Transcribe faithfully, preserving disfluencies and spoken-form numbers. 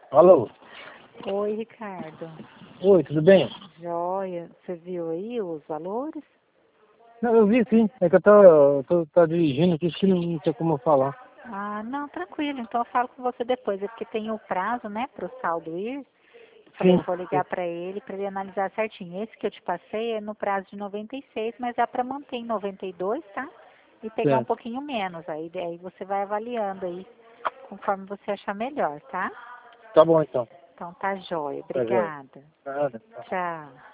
Alô? Oi, Ricardo. Oi, tudo bem? Joia. Você viu aí os valores? Não, eu vi sim. É que eu tô, eu tô, tô dirigindo, por isso que não, não sei como eu falar. Ah, não, tranquilo. Então eu falo com você depois. É porque tem o prazo, né, pro saldo ir. Falei, Sim. eu vou ligar para ele para ele analisar certinho. Esse que eu te passei é no prazo de noventa e seis, mas dá para manter em noventa e dois, tá? E pegar um Certo. pouquinho menos. Aí, aí você vai avaliando aí conforme você achar melhor, tá? Tá bom então. Então tá jóia. Tá joia. Obrigada. Nada. Tchau.